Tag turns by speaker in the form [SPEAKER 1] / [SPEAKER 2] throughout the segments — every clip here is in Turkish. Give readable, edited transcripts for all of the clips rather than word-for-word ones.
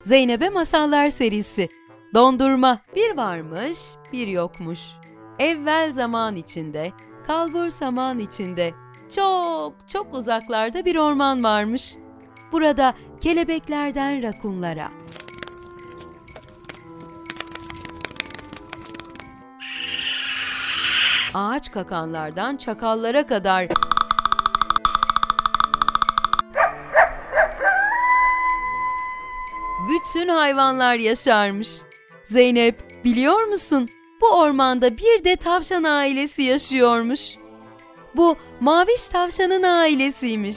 [SPEAKER 1] Zeynep'e Masallar serisi. Dondurma. Bir varmış, bir yokmuş. Evvel zaman içinde, kalbur saman içinde, çok çok uzaklarda bir orman varmış. Burada kelebeklerden rakunlara, ağaç kakanlardan çakallara kadar bütün hayvanlar yaşarmış. Zeynep, biliyor musun? Bu ormanda bir de tavşan ailesi yaşıyormuş. Bu Maviş tavşanın ailesiymiş.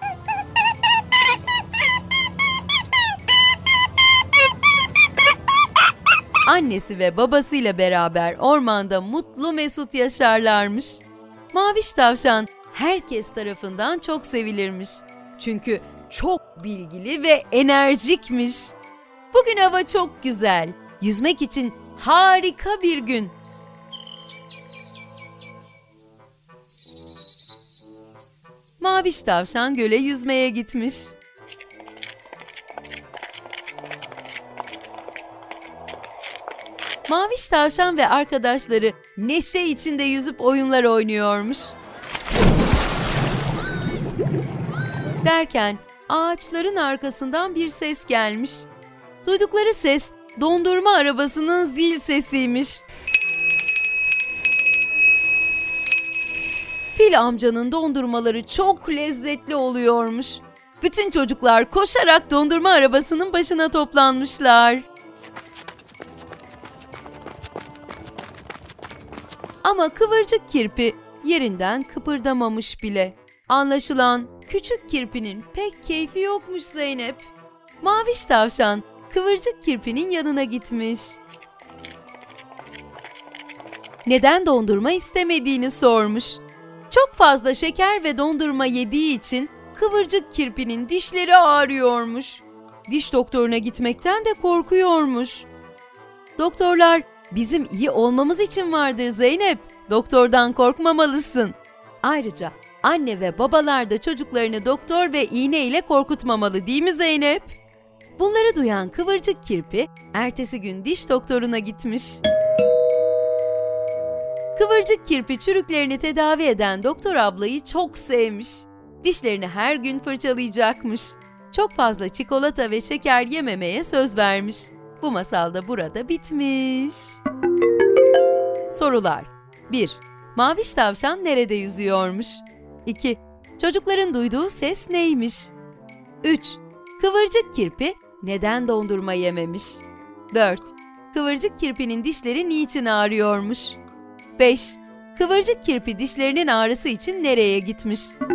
[SPEAKER 1] Annesi ve babasıyla beraber ormanda mutlu mesut yaşarlarmış. Maviş tavşan herkes tarafından çok sevilirmiş. Çünkü çok bilgili ve enerjikmiş. Bugün hava çok güzel. Yüzmek için harika bir gün. Maviş tavşan göle yüzmeye gitmiş. Maviş tavşan ve arkadaşları neşe içinde yüzüp oyunlar oynuyormuş. Derken ağaçların arkasından bir ses gelmiş. Duydukları ses dondurma arabasının zil sesiymiş. Fil amcanın dondurmaları çok lezzetli oluyormuş. Bütün çocuklar koşarak dondurma arabasının başına toplanmışlar. Ama kıvırcık kirpi yerinden kıpırdamamış bile. Anlaşılan küçük kirpinin pek keyfi yokmuş Zeynep. Maviş tavşan kıvırcık kirpinin yanına gitmiş. Neden dondurma istemediğini sormuş. Çok fazla şeker ve dondurma yediği için kıvırcık kirpinin dişleri ağrıyormuş. Diş doktoruna gitmekten de korkuyormuş. Doktorlar, bizim iyi olmamız için vardır Zeynep. Doktordan korkmamalısın. Ayrıca anne ve babalar da çocuklarını doktor ve iğne ile korkutmamalı, değil mi Zeynep? Bunları duyan kıvırcık kirpi ertesi gün diş doktoruna gitmiş. Kıvırcık kirpi çürüklerini tedavi eden doktor ablayı çok sevmiş. Dişlerini her gün fırçalayacakmış. Çok fazla çikolata ve şeker yememeye söz vermiş. Bu masal da burada bitmiş. Sorular. 1. Maviş tavşan nerede yüzüyormuş? 2. Çocukların duyduğu ses neymiş? 3. Kıvırcık kirpi neden dondurma yememiş? 4. Kıvırcık kirpinin dişleri niçin ağrıyormuş? 5. Kıvırcık kirpi dişlerinin ağrısı için nereye gitmiş?